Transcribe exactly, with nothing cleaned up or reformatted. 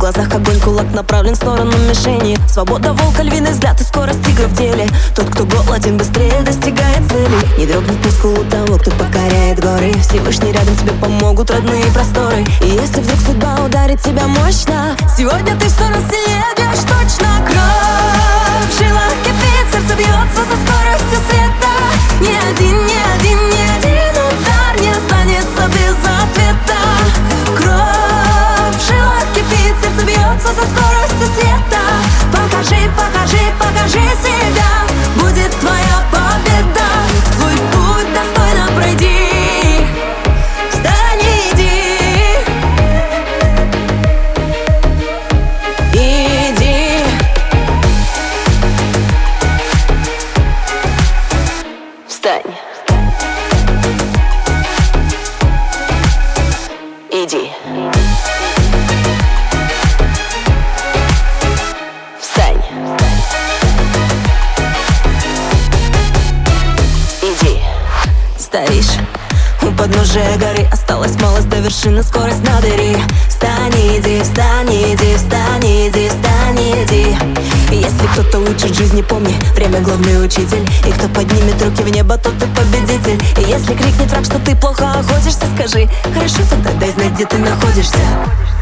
глазах огонь, кулак направлен в сторону мишени. Свобода волка, львиный взгляд и скорость тигра в деле. Тот, кто голоден, быстрее достигает цели. Не дрогнет мускул у того, кто покоряет горы. Всевышний рядом, тебе помогут родные просторы. И если вдруг судьба ударит тебя мощно, сегодня ты в сто раз сильнее бьешь точно. Кровь в жилах кипит, сердце бьется со скоростью света. Ни один, ни один, ни один удар не останется без ответа. Кровь в жилах кипит, сердце бьется со скоростью света. Покажи, покажи, покажи себя, будет твоя победа. Свой путь достойно пройди, встань и иди. Иди. Встань. Иди. Встань. Иди. Стоишь у подножия горы, осталась малость до вершины, скорость набери. Встань, иди, встань, иди, встань, иди, встань, иди. И если кто-то учит жизни, помни, время главный учитель. И кто поднимет руки в небо, тот и победитель. И если крикнет враг, что ты плохо охотишься, скажи: хорошо, тогда дай знать, где ты находишься.